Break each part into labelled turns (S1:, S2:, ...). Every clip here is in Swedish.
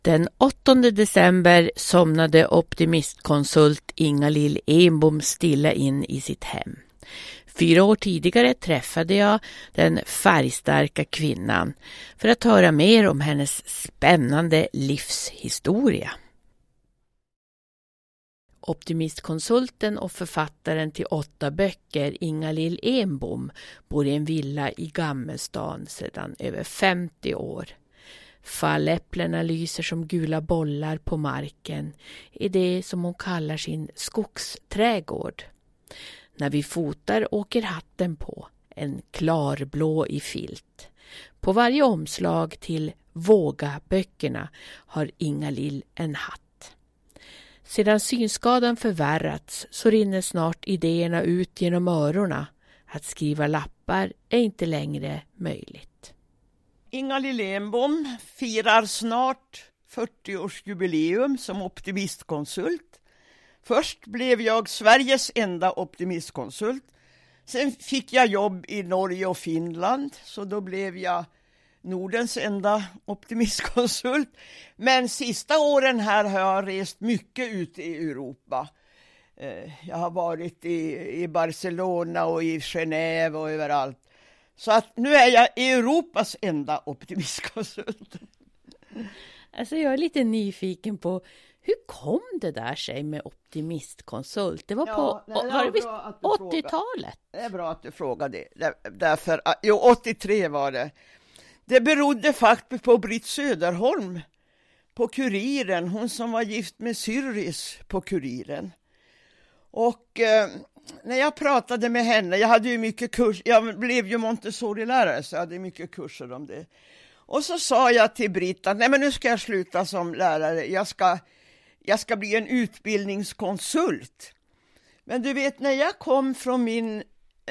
S1: Den 8 december somnade optimistkonsult Inga-Lill Enbom stilla in i sitt hem. 4 år tidigare träffade jag den färgstarka kvinnan för att höra mer om hennes spännande livshistoria. Optimistkonsulten och författaren till 8 böcker, Inga-Lill Enbom, bor i en villa i Gammelstan sedan över 50 år. Falläpplena lyser som gula bollar på marken i det som hon kallar sin skogsträdgård. När vi fotar åker hatten på, en klarblå i filt. På varje omslag till Våga-böckerna har Inga-Lill en hatt. Sedan synskadan förvärrats så rinner snart idéerna ut genom örorna. Att skriva lappar är inte längre möjligt.
S2: Inga-Lill Enbom firar snart 40-årsjubileum som optimistkonsult. Först blev jag Sveriges enda optimistkonsult. Sen fick jag jobb i Norge och Finland, så då blev jag Nordens enda optimistkonsult. Men sista åren här har jag rest mycket ut i Europa. Jag har varit i Barcelona och i Genève och överallt. Så att nu är jag Europas enda optimistkonsult.
S1: Alltså jag är lite nyfiken på hur kom det där sig med optimistkonsult? Det var var det 80-talet?
S2: Det är bra att du frågar det. Därför, 83 var det. Det berodde faktiskt på Britt Söderholm på Kuriren. Hon som var gift med Syrris på Kuriren. Och när jag pratade med henne, jag hade ju mycket kurs, jag blev ju Montessori-lärare så jag hade mycket kurser om det. Och så sa jag till Britt att nej, men nu ska jag sluta som lärare, jag ska bli en utbildningskonsult. Men du vet, när jag kom från min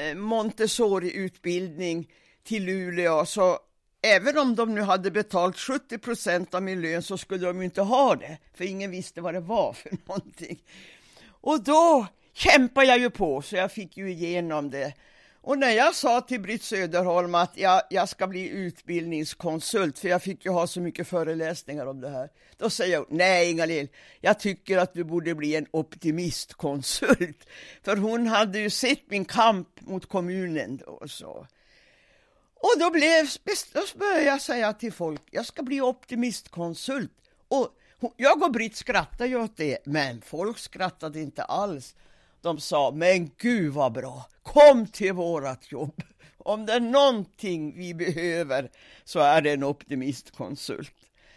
S2: Montessori-utbildning till Luleå, så även om de nu hade betalt 70% av min lön så skulle de inte ha det, för ingen visste vad det var för någonting. Och då kämpade jag ju på så jag fick ju igenom det. Och när jag sa till Britt Söderholm att jag ska bli utbildningskonsult, för jag fick ju ha så mycket föreläsningar om det här, då säger jag, nej Inga-Lill, jag tycker att du borde bli en optimistkonsult. För hon hade ju sett min kamp mot kommunen då och så. Och då började jag säga till folk, jag ska bli optimistkonsult. Och jag och Britt skrattade ju åt det, men folk skrattade inte alls. De sa, men gud vad bra, kom till vårat jobb. Om det är någonting vi behöver så är det en optimistkonsult.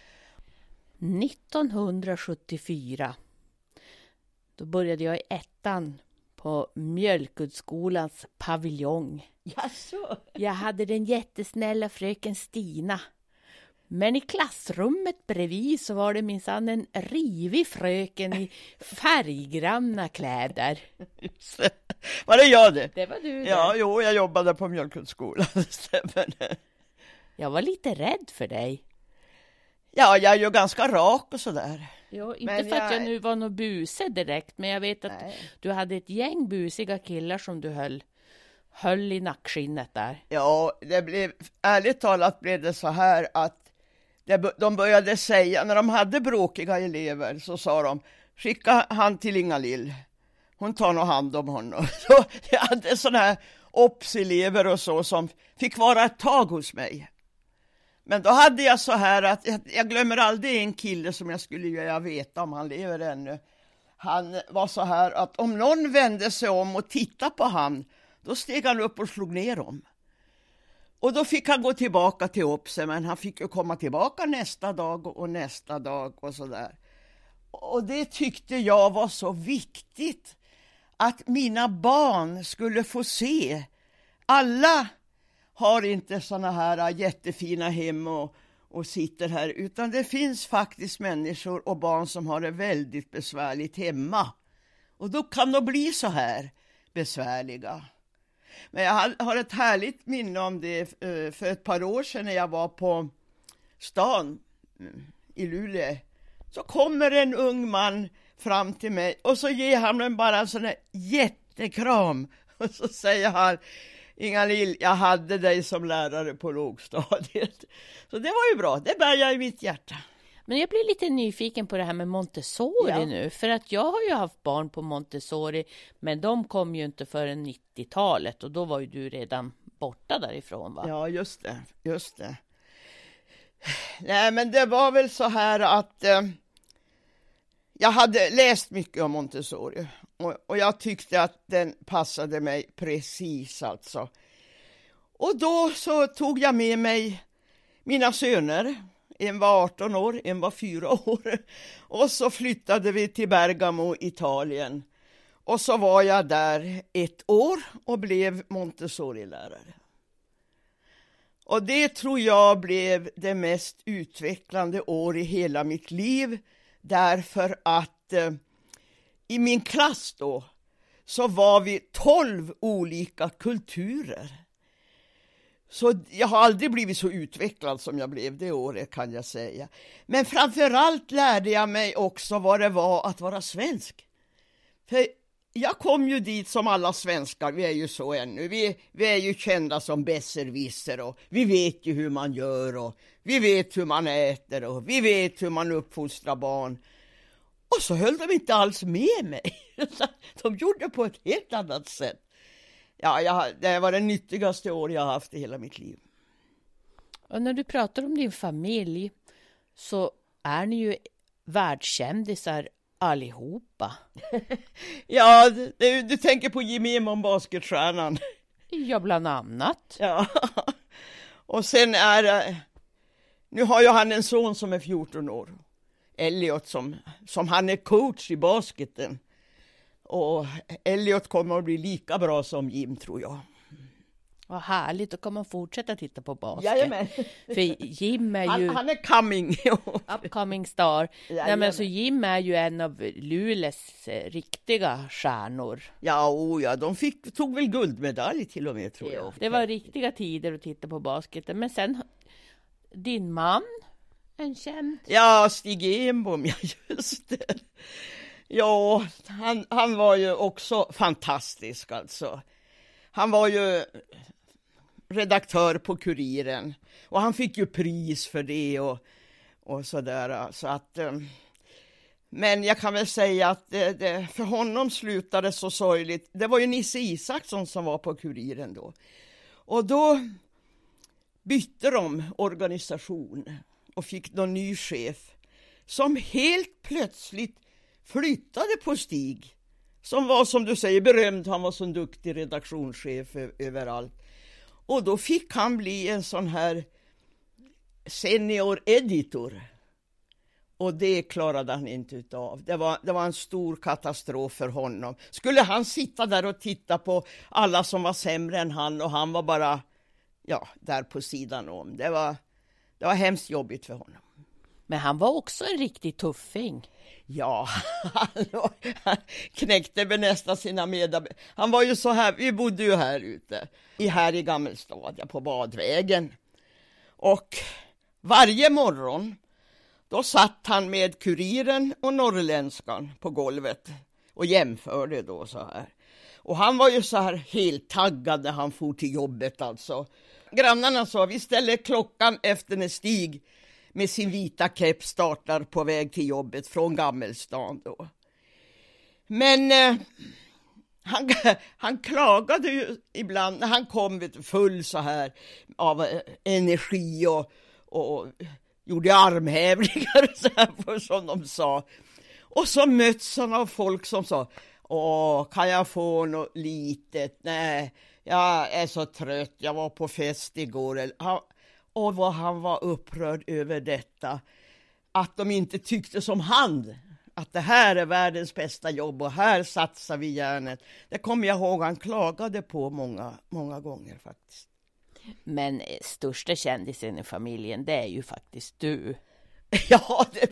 S1: 1974, då började jag i 1:an på Mjölkudskolans paviljong.
S2: Jaså?
S1: Jag hade den jättesnälla fröken Stina. Men i klassrummet bredvid så var det minsann en rivig fröken i färggranna kläder.
S2: Just det. Var det jag det?
S1: Det var du det.
S2: Ja, jag jobbade på Mjölkudsskolan.
S1: Jag var lite rädd för dig.
S2: Ja, jag är ju ganska rak och sådär.
S1: Ja, inte för att jag nu var någon buse direkt, men jag vet att du hade ett gäng busiga killar som du höll i nackskinnet där.
S2: Ja, ärligt talat blev det så här att de började säga, när de hade bråkiga elever så sa de, skicka han till Inga-Lill. Hon tar nog hand om honom. Så jag hade sådana här elever och så som fick vara ett tag hos mig. Men då hade jag så här att jag glömmer aldrig en kille som jag skulle vilja veta om han lever ännu. Han var så här att om någon vände sig om och tittade på han, då steg han upp och slog ner dem. Och då fick han gå tillbaka till Opse, men han fick ju komma tillbaka nästa dag och nästa dag och sådär. Och det tyckte jag var så viktigt, att mina barn skulle få se. Alla har inte såna här jättefina hem och sitter här, utan det finns faktiskt människor och barn som har det väldigt besvärligt hemma. Och då kan de bli så här besvärliga. Men jag har ett härligt minne om det för ett par år sedan när jag var på stan i Luleå. Så kommer en ung man fram till mig och så ger han mig bara en sån här jättekram. Och så säger han, Inga-Lill, jag hade dig som lärare på lågstadiet. Så det var ju bra, det bär jag i mitt hjärta.
S1: Men jag blir lite nyfiken på det här med Montessori nu. För att jag har ju haft barn på Montessori, men de kom ju inte förrän 90-talet. Och då var ju du redan borta därifrån, va?
S2: Ja, just det. Nej, men det var väl så här att jag hade läst mycket om Montessori. Och jag tyckte att den passade mig precis alltså. Och då så tog jag med mig mina söner. En var 18 år, en var 4 år. Och så flyttade vi till Bergamo, Italien. Och så var jag där 1 år och blev Montessori-lärare. Och det tror jag blev det mest utvecklande år i hela mitt liv. Därför att i min klass då så var vi 12 olika kulturer. Så jag har aldrig blivit så utvecklad som jag blev det året, kan jag säga. Men framförallt lärde jag mig också vad det var att vara svensk. För jag kom ju dit som alla svenskar, vi är ju så ännu. Vi är ju kända som besserwisser och vi vet ju hur man gör och vi vet hur man äter och vi vet hur man uppfostrar barn. Och så höll de inte alls med mig. De gjorde på ett helt annat sätt. Ja, det var det nyttigaste år jag har haft i hela mitt liv.
S1: Och när du pratar om din familj så är ni ju världskändisar allihopa.
S2: Ja, du tänker på Jimmy Mon, basketstjärnan.
S1: Ja, bland annat.
S2: Ja, och sen nu har ju han en son som är 14 år. Elliot som han är coach i basketen. Och Elliot kommer att bli lika bra som Jim, tror jag.
S1: Vad härligt, då kan man fortsätta titta på basket.
S2: Jajamän.
S1: För Jim är ju...
S2: Han är coming.
S1: Upcoming star. Nej, men så Jim är ju en av Luleås riktiga stjärnor.
S2: Ja, de tog väl guldmedalj till och med, tror jag.
S1: Det var riktiga tider att titta på basketen. Men sen, din man, en känd...
S2: Ja, Stig Enbom, ja just det. Ja, han var ju också fantastisk alltså. Han var ju redaktör på Kuriren och han fick ju pris för det och sådär. Så att, men jag kan väl säga att det för honom slutade så sorgligt. Det var ju Nisse Isaksson som var på Kuriren då. Och då bytte de organisation och fick någon ny chef som helt plötsligt flyttade på Stig, som var, som du säger, berömd. Han var så duktig redaktionschef överallt. Och då fick han bli en sån här senior editor. Och det klarade han inte utav. Det var en stor katastrof för honom. Skulle han sitta där och titta på alla som var sämre än han och han var bara där på sidan om. Det var hemskt jobbigt för honom.
S1: Men han var också en riktig tuffing.
S2: Ja, han knäckte väl nästan sina medarbetare. Han var ju så här, vi bodde ju här ute, här i Gammelstad, på Badvägen. Och varje morgon, då satt han med Kuriren och Norrländskan på golvet och jämförde då så här. Och han var ju så här helt taggad när han for till jobbet alltså. Grannarna sa, vi ställer klockan efter när Stig med sin vita keps startar på väg till jobbet från Gammelstan då. Men han klagade ju ibland när han kom full så här av energi och gjorde armhävningar så här, som de sa. Och så möts han av folk som sa, kan jag få något litet? Nej, jag är så trött, jag var på fest igår. Och vad han var upprörd över detta. Att de inte tyckte som han. Att det här är världens bästa jobb och här satsar vi järnet. Det kommer jag ihåg han klagade på många, många gånger faktiskt.
S1: Men största kändisen i familjen, det är ju faktiskt du.
S2: Ja, det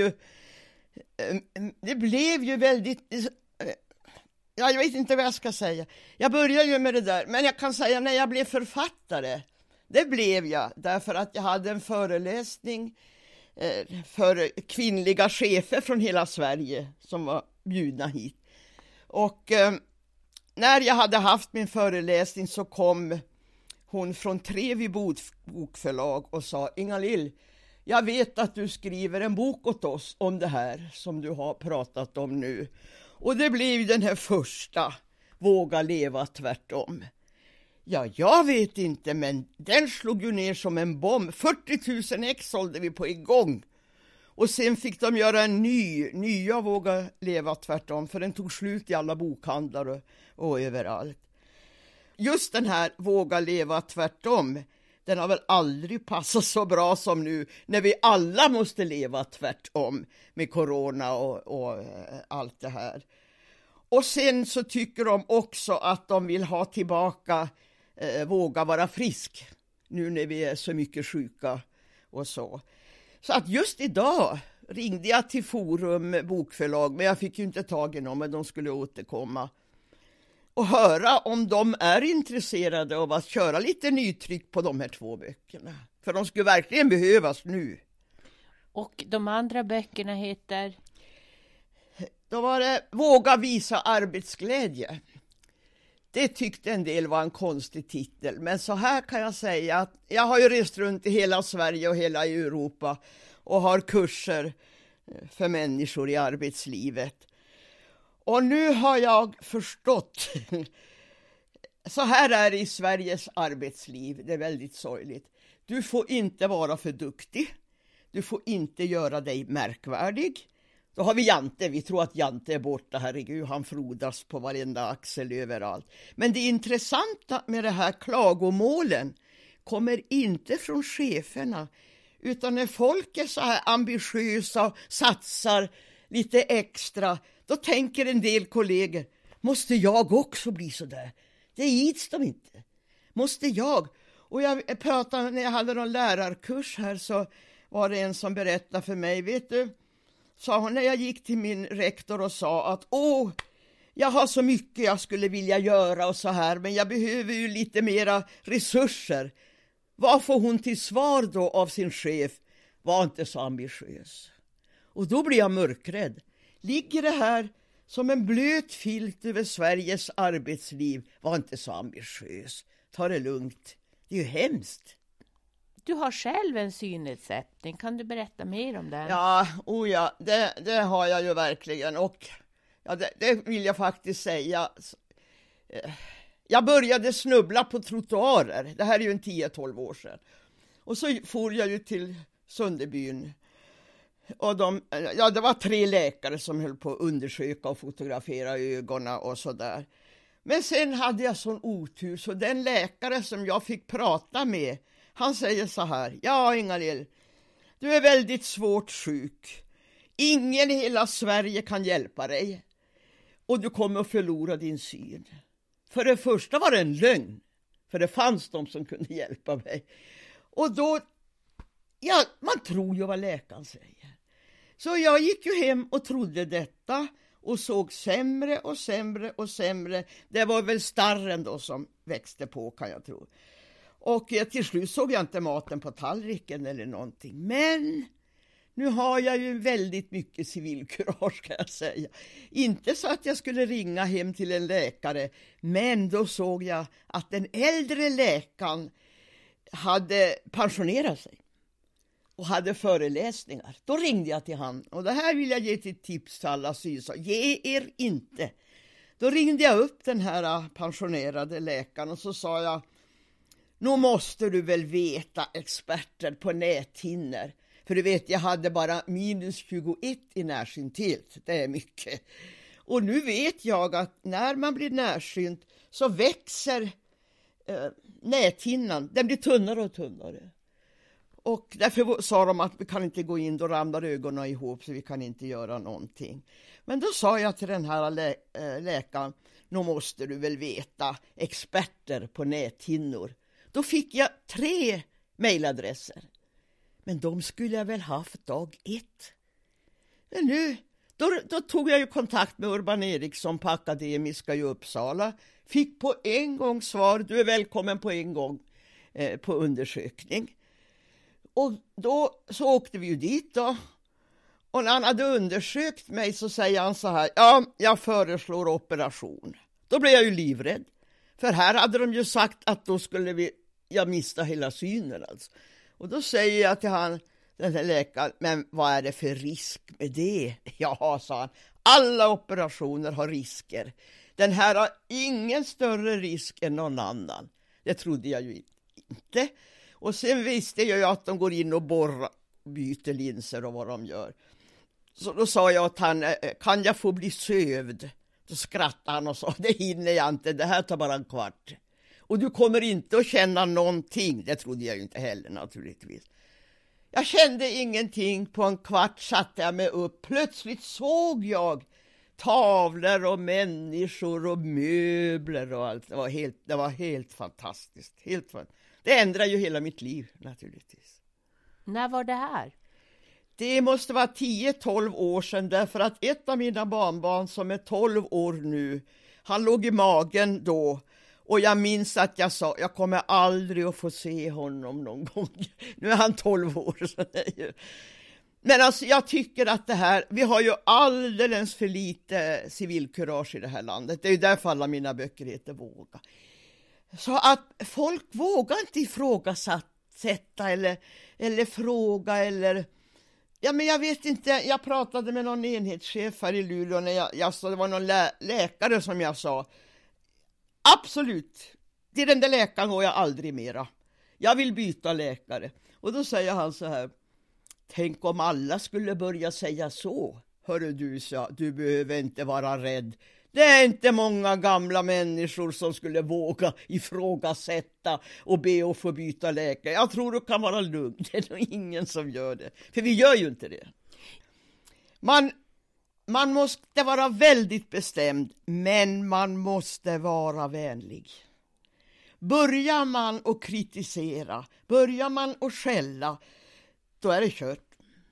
S2: blev ju väldigt... jag vet inte vad jag ska säga. Jag började ju med det där. Men jag kan säga när jag blev författare. Det blev jag därför att jag hade en föreläsning för kvinnliga chefer från hela Sverige som var bjudna hit. Och när jag hade haft min föreläsning så kom hon från Trevi bokförlag och sa, Inga-Lill, jag vet att du skriver en bok åt oss om det här som du har pratat om nu. Och det blev den här första, Våga leva tvärtom. Ja, jag vet inte, men den slog ju ner som en bomb. 40 000 ex sålde vi på igång. Och sen fick de göra en nya Våga leva tvärtom, för den tog slut i alla bokhandlar och överallt. Just den här Våga leva tvärtom, den har väl aldrig passat så bra som nu när vi alla måste leva tvärtom med corona och allt det här. Och sen så tycker de också att de vill ha tillbaka Våga vara frisk nu när vi är så mycket sjuka och så. Så att just idag ringde jag till Forum bokförlag, men jag fick ju inte tag i någon, men de skulle återkomma. Och höra om de är intresserade av att köra lite nytryck på de här 2 böckerna. För de skulle verkligen behövas nu.
S1: Och de andra böckerna heter?
S2: Då var det Våga visa arbetsglädje. Det tyckte en del var en konstig titel. Men så här kan jag säga att jag har ju rest runt i hela Sverige och hela Europa och har kurser för människor i arbetslivet. Och nu har jag förstått, så här är det i Sveriges arbetsliv, det är väldigt sorgligt. Du får inte vara för duktig, du får inte göra dig märkvärdig. Då har vi Jante, vi tror att Jante är borta, herregud, han frodas på varenda axel överallt. Men det intressanta med det här klagomålen kommer inte från cheferna, utan när folk är så här ambitiösa och satsar lite extra, då tänker en del kollegor, måste jag också bli så där? Det ids de inte. Måste jag? Och jag pratade, när jag hade någon lärarkurs här, så var det en som berättade för mig, vet du, sa hon när jag gick till min rektor och sa att jag har så mycket jag skulle vilja göra och så här, men jag behöver ju lite mera resurser. Vad får hon till svar då av sin chef? Var inte så ambitiös. Och då blir jag mörkrädd. Ligger det här som en blöt filt över Sveriges arbetsliv? Var inte så ambitiös. Ta det lugnt. Det är ju hemskt.
S1: Du har själv en synnedsättning. Kan du berätta mer om den?
S2: Ja, det har jag ju verkligen. Och ja, det vill jag faktiskt säga. Jag började snubbla på trottoarer. Det här är ju en 10-12 år sedan. Och så for jag ju till Sunderbyn. Och det var 3 läkare som höll på att undersöka och fotografera ögonen och sådär. Men sen hade jag sån otur, så den läkare som jag fick prata med, han säger så här: ja, Ingalill, du är väldigt svårt sjuk. Ingen i hela Sverige kan hjälpa dig. Och du kommer att förlora din syn. För det första var det en lögn. För det fanns de som kunde hjälpa mig. Och då, ja, man tror ju vad läkaren säger. Så jag gick ju hem och trodde detta. Och såg sämre och sämre och sämre. Det var väl starren då som växte på, kan jag tro. Och till slut såg jag inte maten på tallriken eller någonting. Men nu har jag ju väldigt mycket civilkurage, kan jag säga. Inte så att jag skulle ringa hem till en läkare. Men då såg jag att den äldre läkaren hade pensionerat sig. Och hade föreläsningar. Då ringde jag till han. Och det här vill jag ge till tips till alla sysa. Ge er inte. Då ringde jag upp den här pensionerade läkaren. Och så sa jag: nu måste du väl veta, experter på näthinnor. För du vet, jag hade bara -21 i närsynthet. Det är mycket. Och nu vet jag att när man blir närsynt så växer näthinnan. Den blir tunnare och tunnare. Och därför sa de att vi kan inte gå in, då ramlar ögonen ihop, så vi kan inte göra någonting. Men då sa jag till den här läkaren: nu måste du väl veta, experter på näthinnor. Då fick jag 3 mejladresser. Men de skulle jag väl haft dag 1. Men nu, då tog jag ju kontakt med Urban Eriksson på Akademiska i Uppsala. Fick på en gång svar: du är välkommen på en gång på undersökning. Och då så åkte vi ju dit då. Och när han hade undersökt mig så säger han så här: ja, jag föreslår operation. Då blev jag ju livrädd. För här hade de ju sagt att då skulle jag mista hela synen alltså. Och då säger jag till han: Den här läkaren, men vad är det för risk med det? Ja, sa han, alla operationer har risker. Den här har ingen större risk än någon annan. Det trodde jag ju inte. Och sen visste jag ju att de går in och borrar, byter linser och vad de gör. Så då sa jag att han, kan jag få bli sövd? Då skrattade han och sa, det hinner jag inte, det här tar bara en kvart. Och du kommer inte att känna någonting. Det trodde jag ju inte heller naturligtvis. Jag kände ingenting. På en kvart satte jag mig upp. Plötsligt såg jag tavlor och människor och möbler och allt. Det var helt fantastiskt. Det ändrade ju hela mitt liv naturligtvis.
S1: När var det här?
S2: Det måste vara 10-12 år sedan, därför att ett av mina barnbarn som är 12 år nu, han låg i magen då. Och jag minns att jag sa, jag kommer aldrig att få se honom någon gång. Nu är han 12 år. Så det är ju... Men alltså jag tycker att det här, vi har ju alldeles för lite civilkurage i det här landet. Det är ju därför alla mina böcker heter Våga. Så att folk vågar inte ifrågasätta eller fråga eller... Ja, men jag vet inte, jag pratade med någon enhetschef här i Luleå när jag sa, det var någon läkare som jag sa, absolut, till den där läkaren går jag aldrig mera. Jag vill byta läkare. Och då säger han så här, tänk om alla skulle börja säga så. Hörru du, sa, du behöver inte vara rädd. Det är inte många gamla människor som skulle våga ifrågasätta och be att få byta läkare. Jag tror det kan vara lugnt. Det är nog ingen som gör det. För vi gör ju inte det. Man måste vara väldigt bestämd, men man måste vara vänlig. Börjar man att kritisera, börjar man att skälla, då är det kört.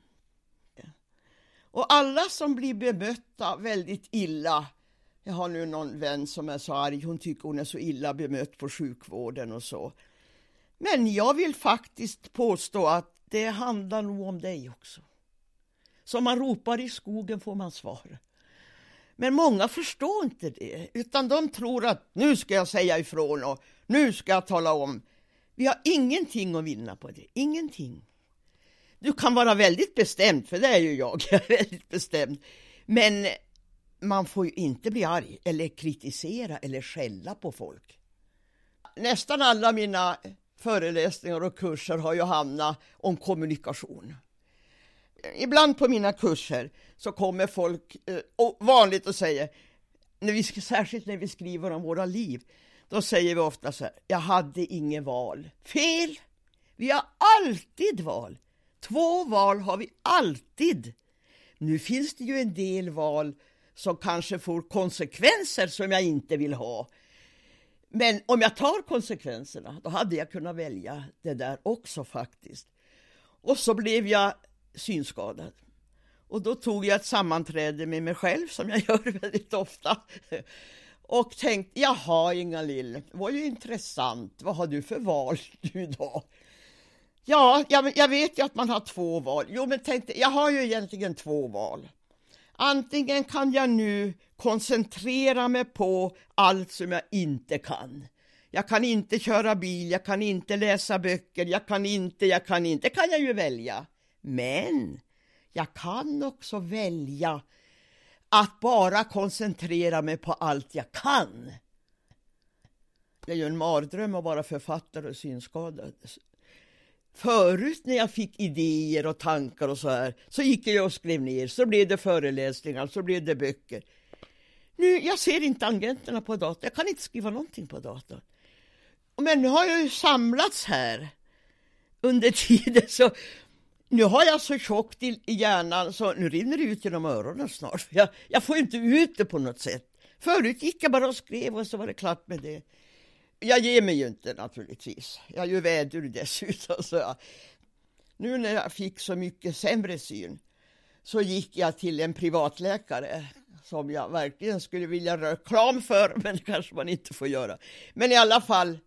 S2: Och alla som blir bemötta väldigt illa, jag har nu någon vän som är så arg, hon tycker hon är så illa bemött på sjukvården och så. Men jag vill faktiskt påstå att det handlar nog om dig också. Som man ropar i skogen får man svar. Men många förstår inte det, utan de tror att nu ska jag säga ifrån och nu ska jag tala om. Vi har ingenting att vinna på det, ingenting. Du kan vara väldigt bestämd, för det är ju jag är väldigt bestämd. Men man får ju inte bli arg eller kritisera eller skälla på folk. Nästan alla mina föreläsningar och kurser har ju hamnat om kommunikation. Ibland på mina kurser så kommer folk vanligt och säger, särskilt när vi skriver om våra liv, då säger vi ofta så här, jag hade ingen val. Fel! Vi har alltid val. 2 val har vi alltid. Nu finns det ju en del val som kanske får konsekvenser som jag inte vill ha. Men om jag tar konsekvenserna, då hade jag kunnat välja det där också faktiskt. Och så blev jag synskadad. Och då tog jag ett sammanträde med mig själv som jag gör väldigt ofta. Och tänkte, jaha Inga-Lill, det var ju intressant. Vad har du för val du då? Ja, jag vet ju att man har 2 val. Jo, men tänkte, jag har ju egentligen 2 val. Antingen kan jag nu koncentrera mig på allt som jag inte kan. Jag kan inte köra bil, jag kan inte läsa böcker, jag kan inte. Det kan jag ju välja. Men jag kan också välja att bara koncentrera mig på allt jag kan. Det är ju en mardröm att vara författare och synskadad. Förut när jag fick idéer och tankar och så här, så gick jag och skrev ner, så blev det föreläsningar, så blev det böcker. Nu, jag ser inte tangenterna på datorn, jag kan inte skriva någonting på datorn. Men nu har jag ju samlats här under tiden, så nu har jag så tjockt i hjärnan så nu rinner det ut genom öronen snart. Jag får inte ut det på något sätt. Förut gick jag bara och skrev och så var det klart med det. Jag ger mig ju inte naturligtvis. Jag är ju vädur dessutom. Så nu när jag fick så mycket sämre syn så gick jag till en privatläkare som jag verkligen skulle vilja göra reklam för, men det kanske man inte får göra. Men i alla fall,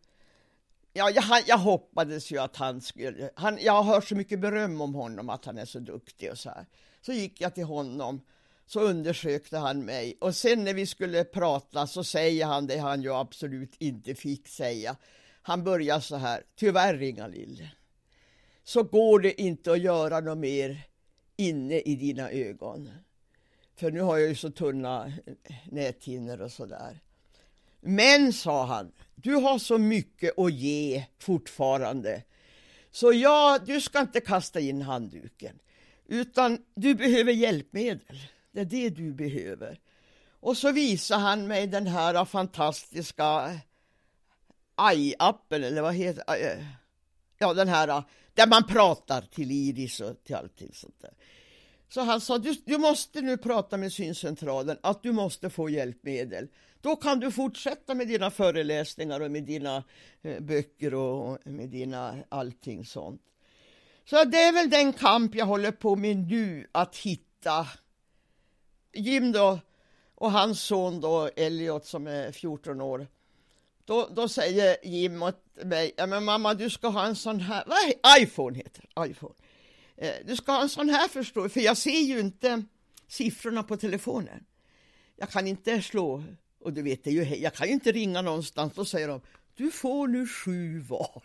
S2: jag hoppades ju att han skulle... jag har hört så mycket beröm om honom att han är så duktig och så här. Så gick jag till honom, så undersökte han mig. Och sen när vi skulle prata så säger han det han ju absolut inte fick säga. Han börjar så här, tyvärr Inga-Lill. så går det inte att göra något mer inne i dina ögon. För nu har jag ju så tunna näthinnor och sådär. Men, sa han, du har så mycket att ge fortfarande. Så du ska inte kasta in handduken. Utan du behöver hjälpmedel. Det är det du behöver. Och så visar han mig den här fantastiska AI-appen, eller vad heter ja, den här där man pratar till Iris och till allting sånt där. Så han sa, du måste nu prata med syncentralen att du måste få hjälpmedel. Då kan du fortsätta med dina föreläsningar och med dina böcker och med dina allting sånt. Så det är väl den kamp jag håller på med nu, att hitta Jim då och hans son då, Elliot, som är 14 år. Då säger Jim åt mig, ja men mamma, du ska ha en sån här, iPhone heter det, iPhone. Du ska ha en sån här, förstår du, för jag ser ju inte siffrorna på telefonen. Jag kan inte slå, och du vet det ju, jag kan ju inte ringa någonstans, och säger de, du får nu 7 val.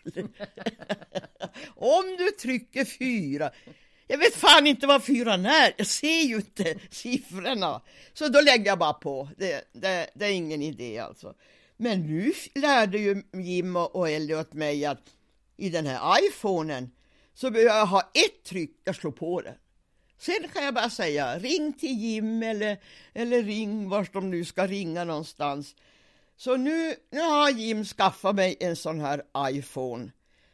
S2: Om du trycker 4. Jag vet fan inte vad 4 är. Jag ser ju inte siffrorna. Så då lägger jag bara på. Det är ingen idé alltså. Men nu lärde ju Jim och Elliot mig att i den här iPhonen så behöver jag ha ett tryck, jag slår på det. Sen kan jag bara säga, ring till Jim eller ring vart de nu ska ringa någonstans. Så nu har Jim skaffat mig en sån här iPhone.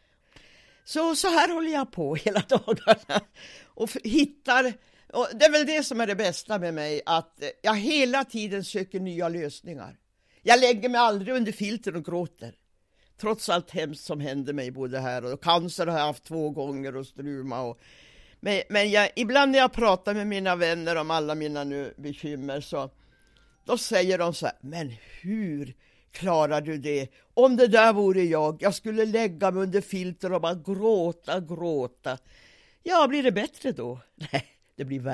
S2: Så här håller jag på hela dagarna och hittar, och det är väl det som är det bästa med mig, att jag hela tiden söker nya lösningar. Jag lägger mig aldrig under filter och gråter. Trots allt hemskt som händer mig både här, och cancer har jag haft 2 gånger och struma. Men ibland när jag pratar med mina vänner om alla mina nu bekymmer, så då säger de så här, men hur klarar du det? Om det där vore jag skulle lägga mig under filter och bara gråta. Ja, blir det bättre då? Nej, det blir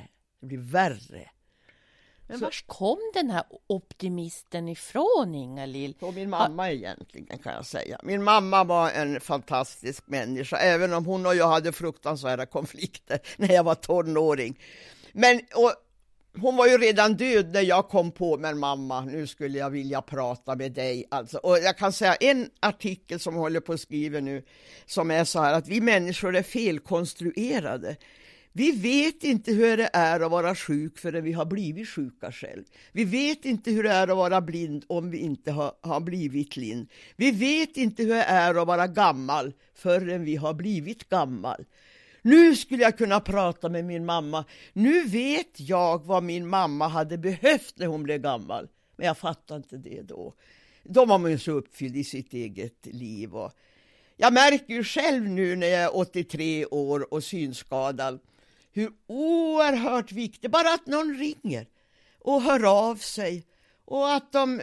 S2: värre.
S1: Men var kom den här optimisten ifrån, Inga-Lill?
S2: På min mamma egentligen, kan jag säga. Min mamma var en fantastisk människa, även om hon och jag hade fruktansvärda konflikter när jag var tonåring. Och hon var ju redan död när jag kom på, men mamma, nu skulle jag vilja prata med dig. Alltså. Och jag kan säga en artikel som jag håller på att skriva nu, som är så här att vi människor är felkonstruerade. Vi vet inte hur det är att vara sjuk förrän vi har blivit sjuka själv. Vi vet inte hur det är att vara blind om vi inte har blivit blind. Vi vet inte hur det är att vara gammal förrän vi har blivit gammal. Nu skulle jag kunna prata med min mamma. Nu vet jag vad min mamma hade behövt när hon blev gammal. Men jag fattar inte det då. Då var man ju så uppfylld i sitt eget liv. Och jag märker ju själv nu när jag är 83 år och synskadad hur oerhört viktigt, bara att någon ringer och hör av sig och att de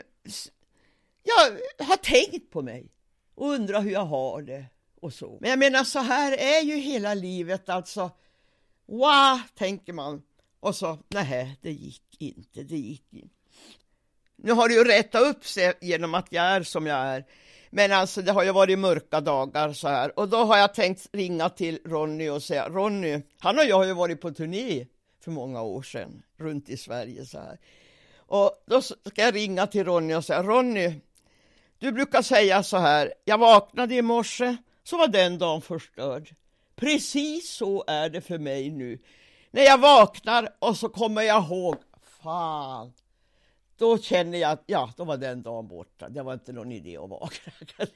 S2: har tänkt på mig och undrar hur jag har det och så. Men jag menar, så här är ju hela livet, alltså. Wow, tänker man. Och så, nej, det gick inte. Nu har det ju rättat upp sig genom att jag är som jag är. Men alltså, det har ju varit mörka dagar så här. Och då har jag tänkt ringa till Ronny och säga, Ronny, han och jag har ju varit på turné för många år sedan, runt i Sverige så här. Och då ska jag ringa till Ronny och säga, Ronny, du brukar säga så här, jag vaknade i morse, så var den dagen förstörd. Precis så är det för mig nu. När jag vaknar och så kommer jag ihåg, fan. Då känner jag att då var den dagen borta. Det var inte någon idé att vakna.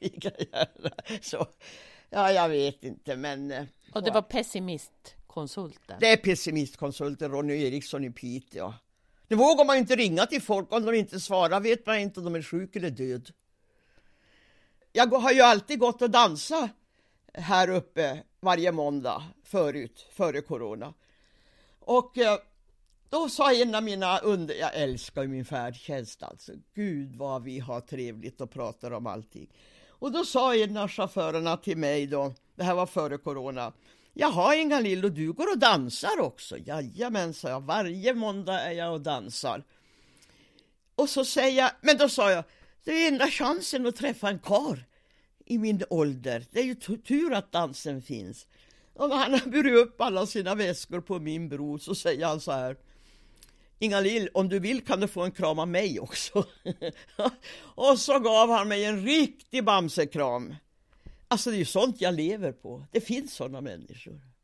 S2: Så, jag vet inte. Men,
S1: och det var pessimistkonsulten?
S2: Det är pessimistkonsulten Ronny Eriksson i Piteå. Nu vågar man inte ringa till folk om de inte svarar. Vet man inte om de är sjuka eller död. Jag har ju alltid gått och dansat här uppe varje måndag före corona. Och då sa en av mina jag älskar ju min färdtjänst alltså. Gud vad vi har trevligt och pratar om allting. Och då sa en av chaufförerna till mig då, det här var före corona. Jaha, Inga-Lill, och du går och dansar också? Jajamän, sa jag, varje måndag är jag och dansar. Och så säger jag, men då sa jag, det är enda chansen att träffa en karl i min ålder. Det är ju tur att dansen finns. Och när han har burit upp alla sina väskor på min bror så säger han så här: Inga-Lill, om du vill kan du få en kram av mig också. Och så gav han mig en riktig bamsekram. Alltså det är ju sånt jag lever på. Det finns sådana människor.